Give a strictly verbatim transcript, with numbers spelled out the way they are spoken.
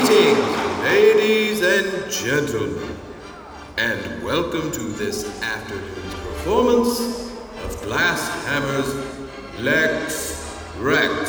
Greetings, ladies and gentlemen, and welcome to this afternoon's performance of Glass Hammer's Lex Rex.